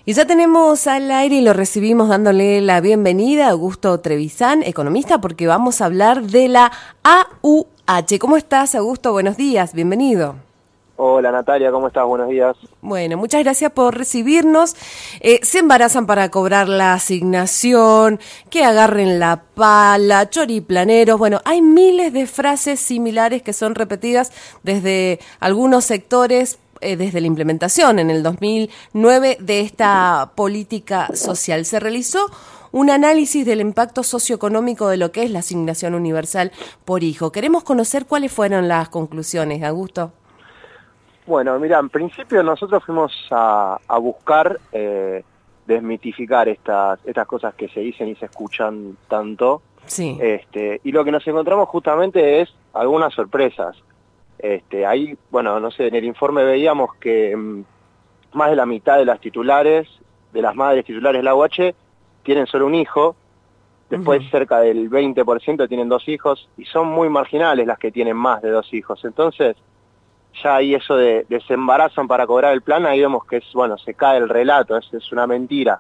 Y ya tenemos al aire y lo recibimos dándole la bienvenida a Augusto Trevisan, economista, porque vamos a hablar de la AUH. ¿Cómo estás, Augusto? Buenos días, bienvenido. Hola Natalia, ¿cómo estás? Buenos días. Bueno, muchas gracias por recibirnos. Se embarazan para cobrar la asignación, que agarren la pala, choriplaneros. Bueno, hay miles de frases similares que son repetidas desde algunos sectores, desde la implementación en el 2009 de esta política social. Se realizó un análisis del impacto socioeconómico de lo que es la asignación universal por hijo. Queremos conocer cuáles fueron las conclusiones, Augusto. Bueno, mira, en principio nosotros fuimos a buscar desmitificar estas cosas que se dicen y se escuchan tanto. Sí. Y lo que nos encontramos justamente es algunas sorpresas. Ahí, bueno, no sé, en el informe veíamos que más de la mitad de las titulares, de las madres titulares de la AUH, tienen solo un hijo. Después cerca del 20% tienen 2 hijos y son muy marginales las que tienen más de 2 hijos. Entonces, ya ahí eso de se embarazan para cobrar el plan, ahí vemos que se cae el relato, es una mentira.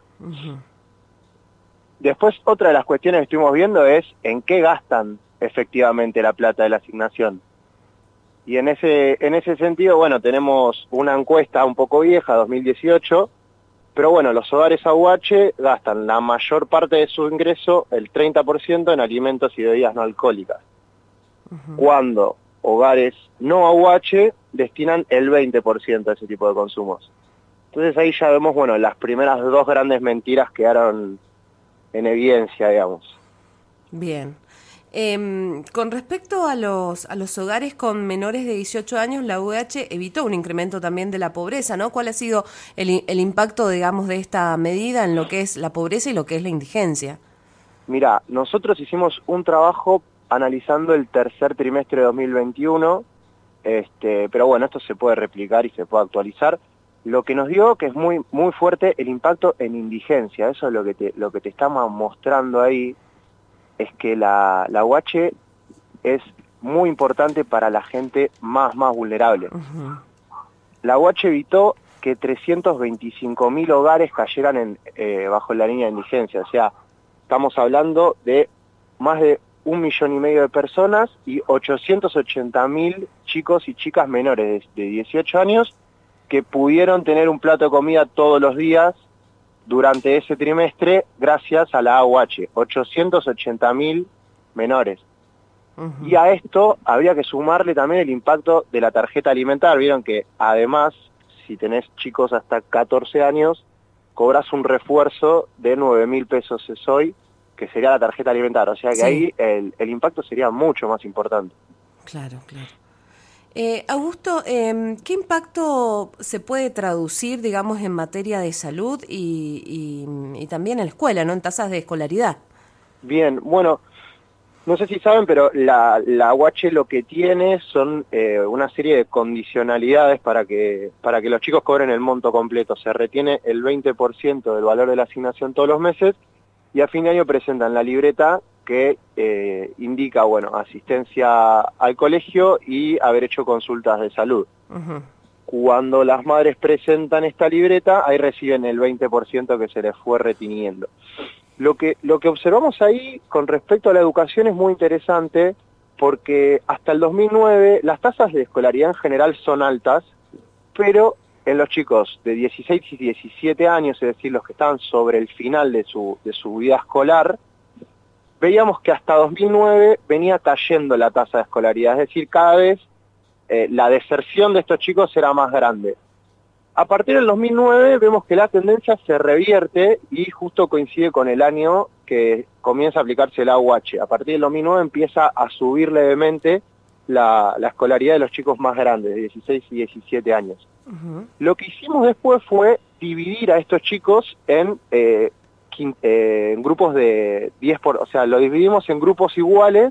Después, otra de las cuestiones que estuvimos viendo es en qué gastan efectivamente la plata de la asignación. Y en ese sentido, bueno, tenemos una encuesta un poco vieja, 2018, pero bueno, los hogares AUH gastan la mayor parte de su ingreso, el 30%, en alimentos y bebidas no alcohólicas. Cuando hogares no AUH destinan el 20% a ese tipo de consumos. Entonces ahí ya vemos, bueno, las primeras 2 grandes mentiras quedaron en evidencia, digamos. Bien. Con respecto a los hogares con menores de 18 años, la AUH evitó un incremento también de la pobreza, ¿no? ¿Cuál ha sido el impacto, digamos, de esta medida en lo que es la pobreza y lo que es la indigencia? Mira, nosotros hicimos un trabajo analizando el tercer trimestre de 2021, pero bueno, esto se puede replicar y se puede actualizar. Lo que nos dio que es muy muy fuerte el impacto en indigencia. Eso es lo que te estamos mostrando ahí, es que la AUH es muy importante para la gente más vulnerable. La AUH evitó que 325.000 hogares cayeran bajo la línea de indigencia. O sea, estamos hablando de más de 1,5 millones de personas y 880.000 chicos y chicas menores de 18 años que pudieron tener un plato de comida todos los días durante ese trimestre gracias a la AUH, 880.000 menores. Y a esto habría que sumarle también el impacto de la tarjeta alimentar. Vieron que además, si tenés chicos hasta 14 años, cobras un refuerzo de 9.000 pesos hoy, que sería la tarjeta alimentar. O sea que ahí el impacto sería mucho más importante. Claro, claro. Augusto, ¿qué impacto se puede traducir, digamos, en materia de salud y también en la escuela, ¿no? En tasas de escolaridad? Bien, bueno, no sé si saben, pero la AUH lo que tiene son una serie de condicionalidades para que los chicos cobren el monto completo. Se retiene el 20% del valor de la asignación todos los meses y a fin de año presentan la libreta que indica, bueno, asistencia al colegio y haber hecho consultas de salud. Cuando las madres presentan esta libreta, ahí reciben el 20% que se les fue reteniendo. Lo que observamos ahí con respecto a la educación es muy interesante porque hasta el 2009 las tasas de escolaridad en general son altas, pero en los chicos de 16 y 17 años, es decir, los que estaban sobre el final de su vida escolar, veíamos que hasta 2009 venía cayendo la tasa de escolaridad, es decir, cada vez la deserción de estos chicos era más grande. A partir del 2009 vemos que la tendencia se revierte y justo coincide con el año que comienza a aplicarse la AUH. A partir del 2009 empieza a subir levemente la escolaridad de los chicos más grandes, de 16 y 17 años. Lo que hicimos después fue dividir a estos chicos en grupos de 10 o sea, lo dividimos en grupos iguales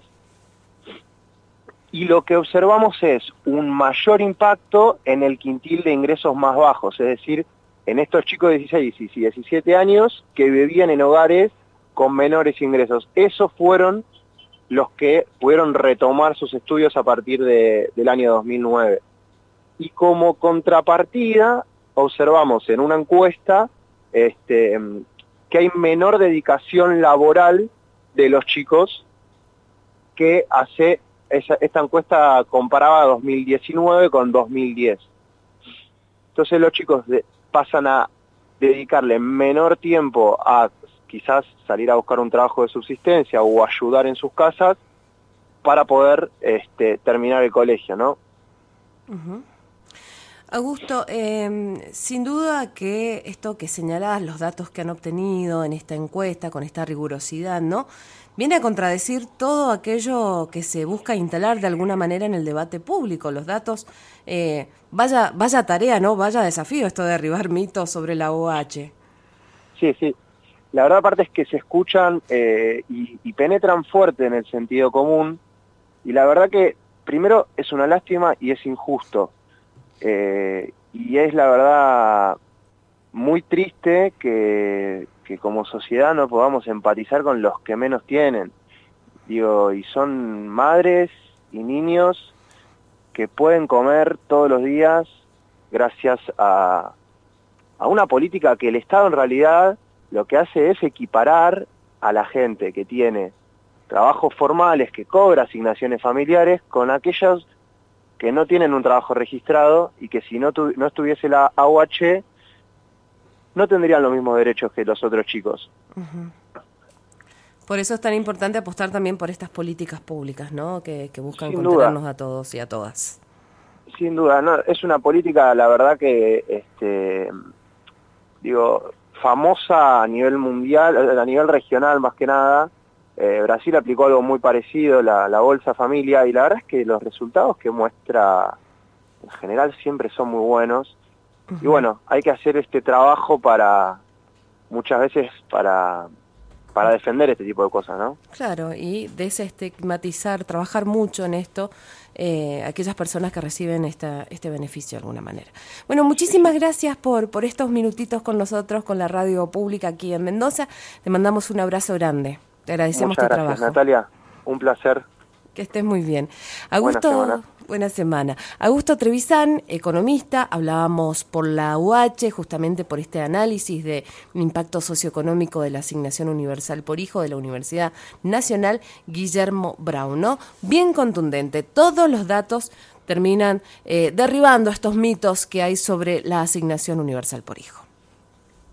y lo que observamos es un mayor impacto en el quintil de ingresos más bajos, es decir, en estos chicos de 16 y 17 años que vivían en hogares con menores ingresos. Esos fueron los que pudieron retomar sus estudios a partir del año 2009. Y como contrapartida, observamos en una encuesta que hay menor dedicación laboral de los chicos que hace, esta encuesta comparaba 2019 con 2010. Entonces los chicos pasan a dedicarle menor tiempo a quizás salir a buscar un trabajo de subsistencia o ayudar en sus casas para poder terminar el colegio, ¿no? Uh-huh. Augusto, sin duda que esto que señalás, los datos que han obtenido en esta encuesta, con esta rigurosidad, ¿no?, viene a contradecir todo aquello que se busca instalar de alguna manera en el debate público. Los datos, vaya tarea, ¿no?, vaya desafío esto de derribar mitos sobre la OH. Sí. La verdad, aparte es que se escuchan y penetran fuerte en el sentido común, y la verdad que primero es una lástima y es injusto. Y es la verdad muy triste que como sociedad no podamos empatizar con los que menos tienen. Digo, y son madres y niños que pueden comer todos los días gracias a una política que el Estado en realidad lo que hace es equiparar a la gente que tiene trabajos formales, que cobra asignaciones familiares, con aquellos que no tienen un trabajo registrado y que si no estuviese la AUH no tendrían los mismos derechos que los otros chicos. Uh-huh. Por eso es tan importante apostar también por estas políticas públicas, ¿no?, que buscan contenernos a todos y a todas. Sin duda, no, es una política, la verdad que, famosa a nivel mundial, a nivel regional más que nada. Brasil aplicó algo muy parecido, la Bolsa Familia, y la verdad es que los resultados que muestra en general siempre son muy buenos. Uh-huh. Y bueno, hay que hacer este trabajo muchas veces para defender este tipo de cosas, ¿no? Claro, y desestigmatizar, trabajar mucho en esto, aquellas personas que reciben este beneficio de alguna manera. Bueno, muchísimas gracias por estos minutitos con nosotros, con la radio pública aquí en Mendoza. Te mandamos un abrazo grande. Te agradecemos tu trabajo. Natalia, un placer. Que estés muy bien. Augusto, buena semana. Augusto Trevisan, economista, hablábamos por la UH, justamente por este análisis de impacto socioeconómico de la asignación universal por hijo de la Universidad Nacional Guillermo Brown, ¿no? Bien contundente. Todos los datos terminan derribando estos mitos que hay sobre la asignación universal por hijo.